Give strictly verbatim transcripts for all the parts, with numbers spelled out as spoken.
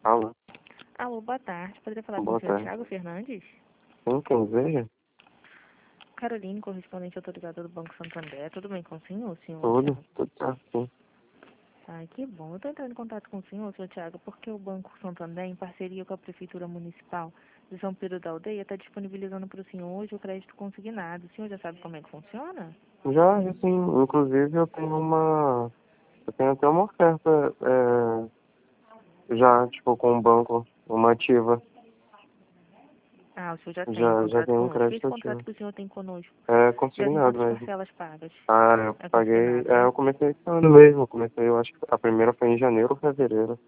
Alô, Alô, boa tarde. Poderia falar com o boa senhor tarde. Thiago Fernandes? Sim, quem deseja? Caroline, correspondente autorizada do Banco Santander. Tudo bem com o senhor, senhor Tudo, Thiago? tudo certo, sim. Ai, que bom. Eu estou entrando em contato com o senhor, senhor Thiago, porque o Banco Santander, em parceria com a Prefeitura Municipal de São Pedro da Aldeia, está disponibilizando para o senhor hoje o crédito consignado. O senhor já sabe como é que funciona? Já, já sim, inclusive eu tenho uma, eu tenho até uma oferta, é, já, tipo, com o banco, uma ativa, Ah, o senhor já tem um já, já contrato tenho um conosco. Esse crédito contrato ativo. que o senhor tem conosco, É já tem consignado quantas mesmo. parcelas pagas? Ah, eu É paguei, consignado, é, né? eu comecei esse ano mesmo, eu comecei, eu acho que a primeira foi em janeiro ou fevereiro.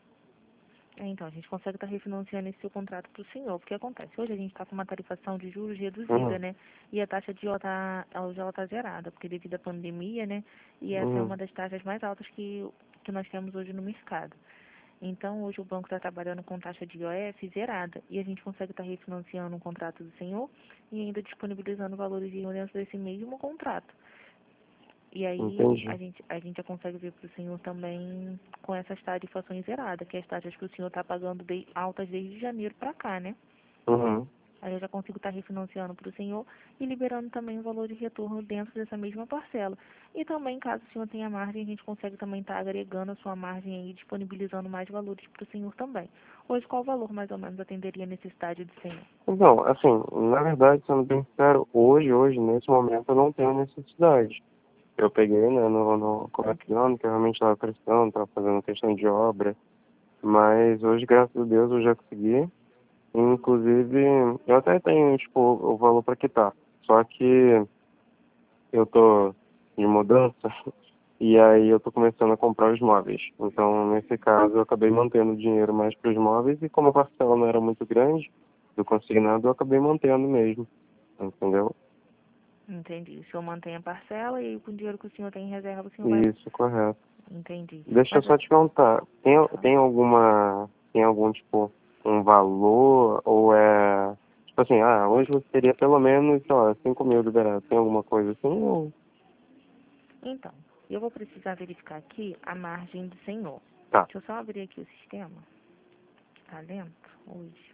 É, então, a gente consegue estar refinanciando esse seu contrato para o senhor. O que acontece? Hoje a gente está com uma tarifação de juros reduzida, Uhum, né? E a taxa de ela tá, ela já está zerada, porque devido à pandemia, né? E essa é uhum, uma das taxas mais altas que, que nós temos hoje no mercado. Então, hoje o banco está trabalhando com taxa de I O F zerada e a gente consegue estar refinanciando o contrato do senhor e ainda disponibilizando valores de dentro desse mesmo contrato. E aí entendi. a gente, a gente já consegue ver para o senhor também com essas tarifações zeradas, que é as taxas que o senhor está pagando de, altas desde janeiro para cá, né? Uhum, Aí eu já consigo estar refinanciando para o senhor e liberando também o valor de retorno dentro dessa mesma parcela. E também, caso o senhor tenha margem, a gente consegue também estar agregando a sua margem aí, disponibilizando mais valores para o senhor também. Hoje, qual valor mais ou menos atenderia a necessidade do senhor? então, assim, na verdade, sendo bem sincero, hoje, hoje, nesse momento, eu não tenho necessidade. Eu peguei, né, no, no começo do ano, que eu realmente estava precisando, estava fazendo questão de obra, mas hoje, graças a Deus, eu já consegui. Inclusive, eu até tenho, tipo, o valor para quitar, só que eu tô de mudança e aí eu tô começando a comprar os móveis. Então, nesse caso, eu acabei mantendo o dinheiro mais para os móveis e como a parcela não era muito grande do consignado, eu acabei mantendo mesmo, entendeu? Entendi. O senhor mantém a parcela e aí, com o dinheiro que o senhor tem em reserva, o senhor vai... Isso, correto. Entendi. Deixa eu Mas, só te perguntar, tem, pode falar. tem alguma, tem algum, tipo, um valor, ou é, tipo assim, ah, hoje você teria pelo menos, sei lá, cinco mil liberados, tem alguma coisa assim, ou... Então, eu vou precisar verificar aqui a margem do senhor. Tá. Deixa eu só abrir aqui o sistema. Tá lento hoje.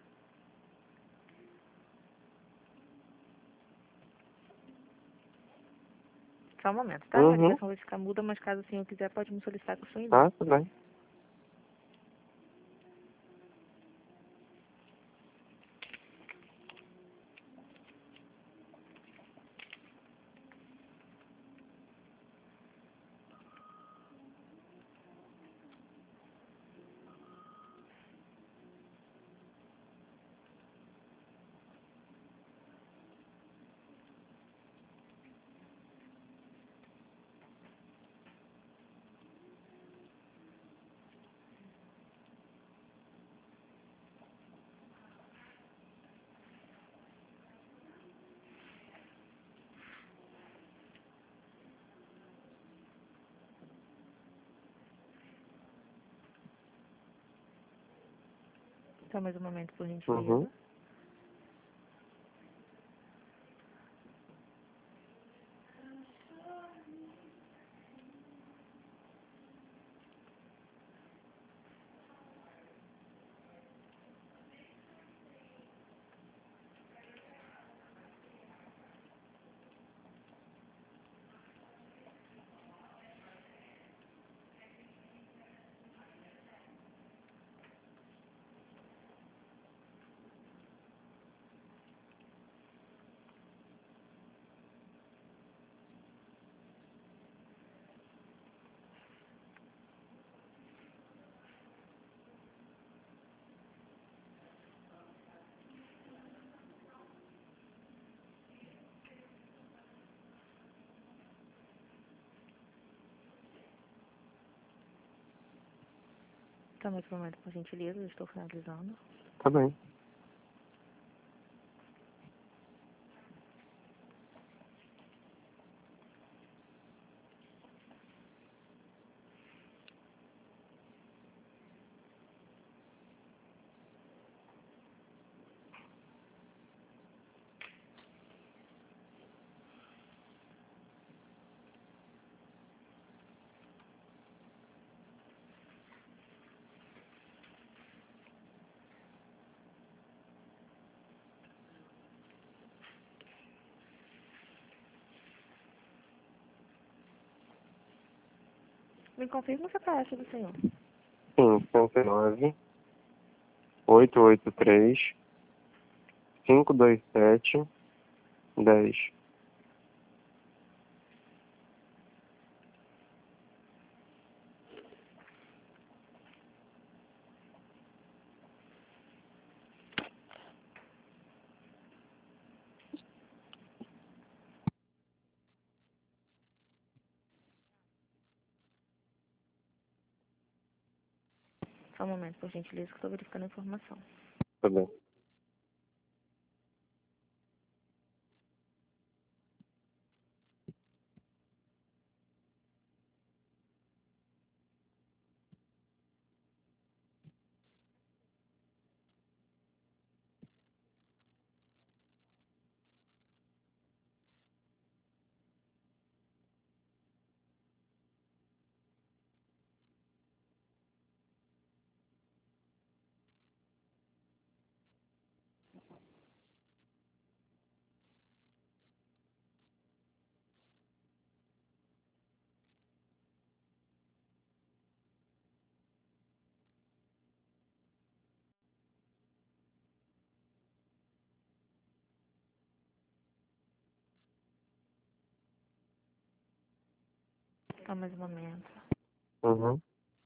Só um momento, tá? A Uhum, ligação vai ficar muda, mas caso o senhor quiser, pode me solicitar com o seu e-mail. tá, tudo bem. Só mais um momento, por Uhum. gentileza. Só mais um momento, por gentileza. Eu estou finalizando. Tá bem. Me confirma o C P F do senhor. Sim, cento e nove, oito oito três, cinco dois sete, dez. Só um momento, por gentileza, que eu estou verificando a informação. Tá bem. Só mais um momento. Uhum.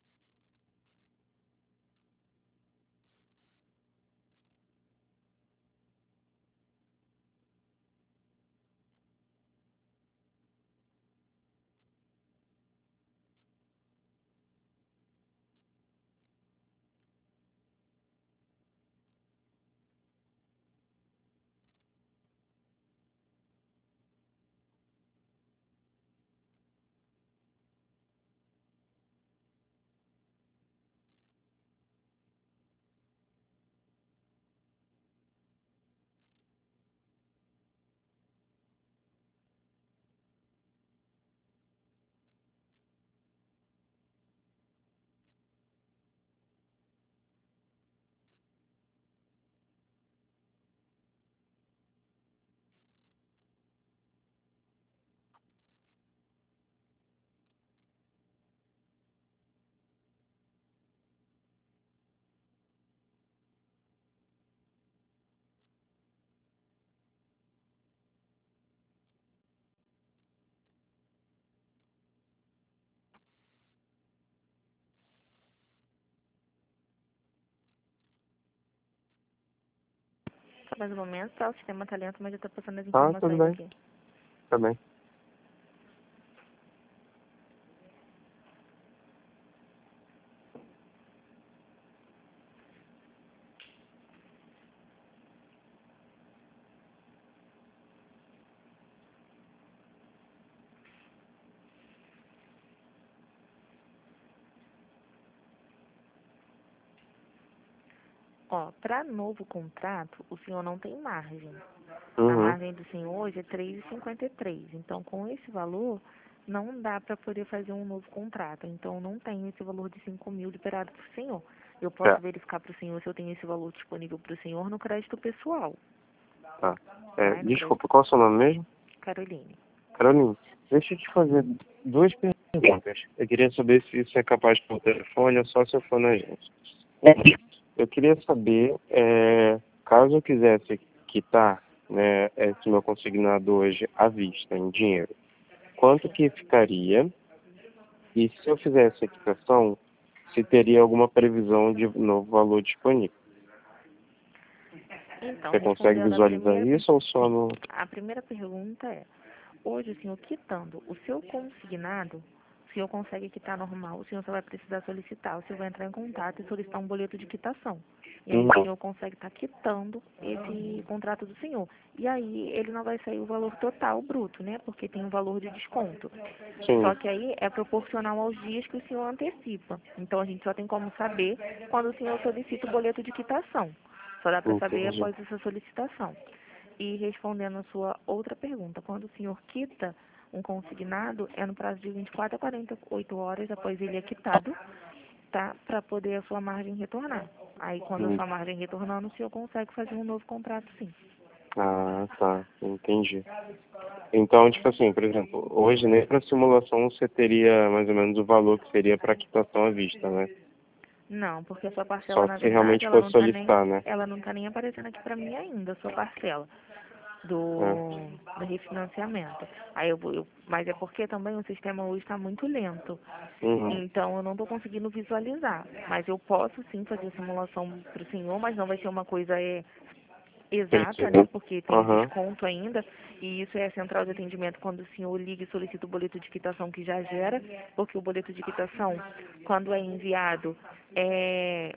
Só mais um momento, tá? O sistema tá lento, mas eu tô passando as Tá, tudo informações bem. aqui. Tá bem. Ó, para novo contrato, o senhor não tem margem. A Uhum. margem do senhor hoje é três vírgula cinquenta e três. Então, com esse valor, não dá para poder fazer um novo contrato. Então, não tem esse valor de cinco mil liberado para o senhor. Eu posso É, verificar para o senhor se eu tenho esse valor disponível para o senhor no crédito pessoal. tá. É, Tá? No crédito desculpa, qual é o seu nome mesmo? Caroline. Carolina, deixa eu te fazer duas perguntas. Eu queria saber se isso é capaz de por telefone ou só se eu for na agência. Eu queria saber, é, caso eu quisesse quitar, né, esse meu consignado hoje à vista, em dinheiro, quanto que ficaria? E se eu fizesse a quitação, se teria alguma previsão de novo valor disponível? Então, Você consegue respondendo a visualizar primeira, isso ou só sim, no... a primeira pergunta é, hoje o senhor quitando o seu consignado, o senhor consegue quitar normal, o senhor só vai precisar solicitar, o senhor vai entrar em contato e solicitar um boleto de quitação. E aí o Uhum. senhor consegue estar quitando esse contrato do senhor. E aí ele não vai sair o valor total bruto, né? Porque tem um valor de desconto. Só Sim, que aí é proporcional aos dias que o senhor antecipa. Então a gente só tem como saber quando o senhor solicita o boleto de quitação. Só dá para saber entendi. após essa solicitação. E respondendo a sua outra pergunta, quando o senhor quita um consignado, é no prazo de vinte e quatro a quarenta e oito horas após ele é quitado, tá? Para poder a sua margem retornar. Aí quando a Hum, sua margem retornando, o senhor consegue fazer um novo contrato, sim. Ah, tá. Entendi. Então, tipo assim, por exemplo, hoje nem para simulação você teria mais ou menos o valor que seria para quitação à vista, né? Não, porque a sua parcela, Só na se verdade, realmente ela fosse não tá nem, solicitar, né? ela não tá nem aparecendo aqui para mim ainda, a sua parcela É. do, do refinanciamento. Aí eu, vou- eu, mas é porque também o sistema hoje está muito lento. Uhum. Então eu não estou conseguindo visualizar. Mas eu posso sim fazer a simulação para o senhor, mas não vai ser uma coisa é, exata, né? Preciso. Porque tem o Aham. desconto ainda. E isso é a central de atendimento quando o senhor liga e solicita o boleto de quitação que já gera, porque o boleto de quitação, quando é enviado, é,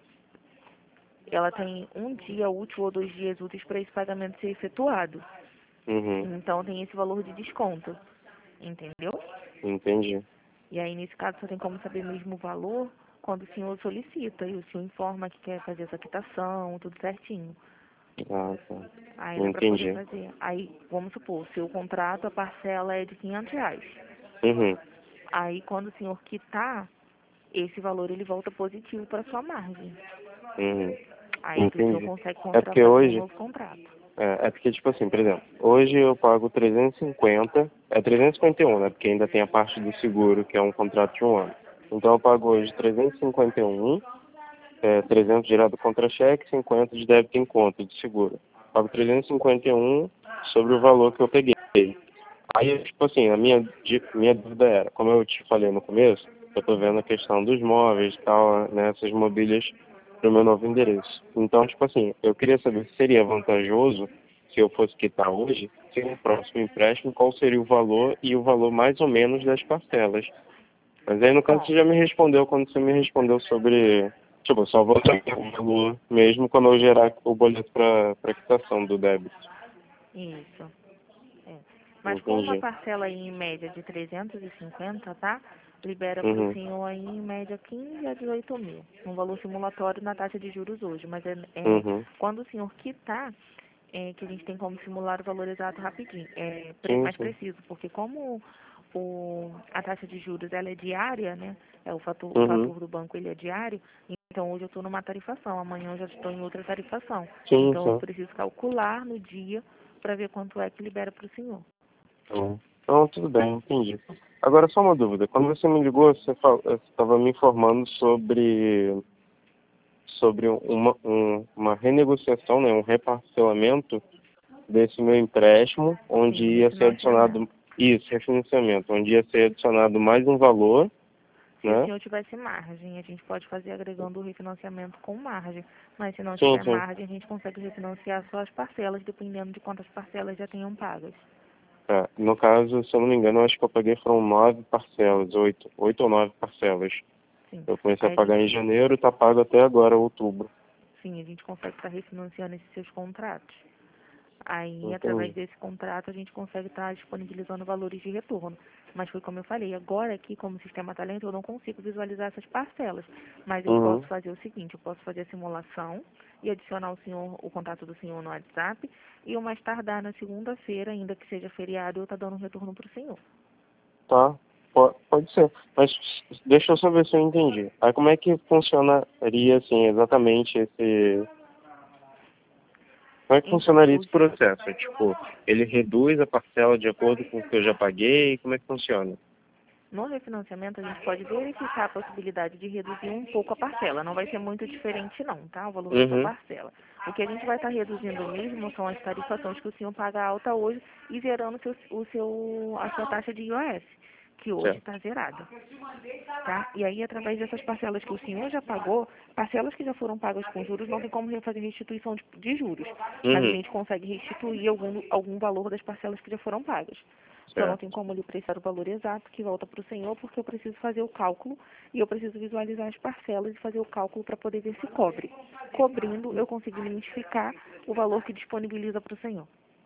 ela tem um dia útil ou dois dias úteis para esse pagamento ser efetuado. Uhum. Então tem esse valor de desconto, entendeu? Entendi. E aí nesse caso só tem como saber mesmo o valor quando o senhor solicita e o senhor informa que quer fazer essa quitação, tudo certinho. Ah, tá. Aí dá para poder Entendi. fazer. Aí, vamos supor, o seu contrato, a parcela é de quinhentos reais. Uhum. Aí quando o senhor quitar, esse valor ele volta positivo para sua margem. Uhum. Aí que o senhor Entendi. consegue É porque contratar um hoje, novo contrato. é, é porque, tipo assim, por exemplo, hoje eu pago trezentos e cinquenta, é trezentos e cinquenta e um, né? Porque ainda tem a parte do seguro, que é um contrato de um ano. Então eu pago hoje trezentos e cinquenta e um, é, trezentos direto do contra-cheque, cinquenta de débito em conta de seguro. Pago trezentos e cinquenta e um sobre o valor que eu peguei. Aí, tipo assim, a minha, di- minha dúvida era, como eu te falei no começo, eu tô vendo a questão dos móveis e tal, né, essas mobílias pro meu novo endereço. Então, tipo assim, eu queria saber se seria vantajoso, se eu fosse quitar hoje, se no próximo empréstimo, qual seria o valor e o valor mais ou menos das parcelas. Mas aí, no caso, Ó, você já me respondeu quando você me respondeu sobre, tipo, só vou saber o valor mesmo quando eu gerar o boleto para para quitação do débito. isso. É. Mas com uma Entendi. parcela aí em média de trezentos e cinquenta, tá? Libera para o Uhum. senhor aí em média quinze a dezoito mil. Um valor simulatório na taxa de juros hoje. Mas é, é Uhum. quando o senhor quitar, é que a gente tem como simular o valor exato rapidinho. É pre- Sim, mais sim. preciso, porque como o, a taxa de juros ela é diária, né? É o fator, o Uhum. fator do banco ele é diário. Então hoje eu estou numa tarifação, amanhã eu já estou em outra tarifação. Sim, Então eu sim. preciso calcular no dia para ver quanto é que libera para o senhor. Tá bom. Então, tudo bem, entendi. Agora, só uma dúvida. Quando você me ligou, você estava me informando sobre, sobre uma, um, uma renegociação, né, um reparcelamento desse meu empréstimo, onde Sim, o ia ser refinanciamento. adicionado, isso, refinanciamento, onde ia ser adicionado mais um valor, Se o né? senhor tivesse margem, a gente pode fazer agregando o refinanciamento com margem. Mas se não Sim, tiver sim. margem, a gente consegue refinanciar só as parcelas, dependendo de quantas parcelas já tenham pagas. É, no caso, se eu não me engano, eu acho que eu paguei foram nove parcelas, oito, oito ou nove parcelas. Sim. Eu comecei a Aí a gente, pagar em janeiro e tá pago até agora, outubro. sim, a gente consegue estar refinanciando esses seus contratos. Aí, através Entendi. desse contrato, a gente consegue estar disponibilizando valores de retorno. Mas foi como eu falei, agora aqui, como o sistema está lento, eu não consigo visualizar essas parcelas. Mas eu posso Uhum. fazer o seguinte, eu posso fazer a simulação e adicionar o senhor, o contato do senhor no WhatsApp, e o mais tardar na segunda-feira, ainda que seja feriado, eu estar dando um retorno para o senhor. Tá, po- pode ser. Mas deixa eu só ver se eu entendi. Aí como é que funcionaria, assim, exatamente esse... Como é que Então, funcionaria o esse processo? É, tipo, ele reduz a parcela de acordo com o que eu já paguei? Como é que funciona? No refinanciamento, a gente pode verificar a possibilidade de reduzir um pouco a parcela. Não vai ser muito diferente não, tá? O valor da sua Uhum, parcela. O que a gente vai estar reduzindo mesmo são as tarifações que o senhor paga alta hoje e zerando o seu, o seu, a sua taxa de I O S, que hoje certo. está zerada, tá? E aí, através dessas parcelas que o senhor já pagou, parcelas que já foram pagas com juros, não tem como fazer restituição de, de juros. Mas a Uhum, gente consegue restituir algum, algum valor das parcelas que já foram pagas. Só não certo. tem como lhe prestar o valor exato que volta para o senhor, porque eu preciso fazer o cálculo e eu preciso visualizar as parcelas e fazer o cálculo para poder ver se cobre. Cobrindo, eu consigo identificar o valor que disponibiliza para o senhor,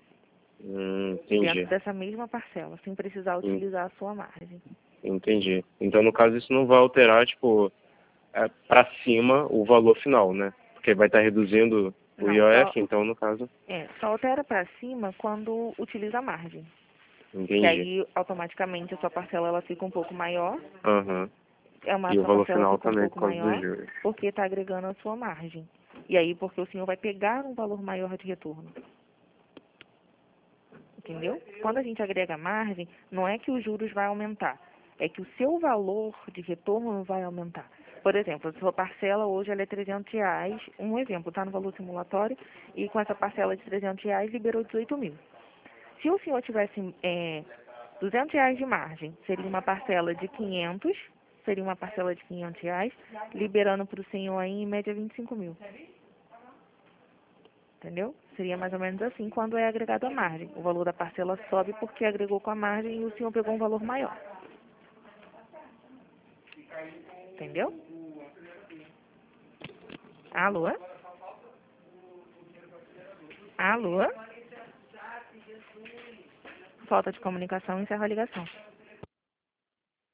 Hum, dentro entendi. dessa mesma parcela, sem precisar Hum, utilizar a sua margem. Entendi. Então, no caso, isso não vai alterar, tipo, é, para cima o valor final, né? Porque vai estar reduzindo o Não, só, I O F, então, no caso, é, só altera para cima quando utiliza a margem, que entendi. aí automaticamente a sua parcela ela fica um pouco maior, Aham. é uma, a E o sua valor parcela final fica um também, pouco por causa dos maior, juros. porque está agregando a sua margem. E aí, porque o senhor vai pegar um valor maior de retorno. entendeu? Quando a gente agrega margem, não é que os juros vai aumentar, é que o seu valor de retorno vai aumentar. Por exemplo, a sua parcela hoje ela é trezentos reais, um exemplo, está no valor simulatório, e com essa parcela de trezentos reais liberou dezoito mil. Se o senhor tivesse é, duzentos reais de margem, seria uma parcela de quinhentos, seria uma parcela de quinhentos reais, liberando para o senhor aí em média vinte e cinco mil. Entendeu? Seria mais ou menos assim quando é agregado a margem. O valor da parcela sobe porque agregou com a margem e o senhor pegou um valor maior. Entendeu? Alô? Alô? Falta de comunicação, encerra a ligação.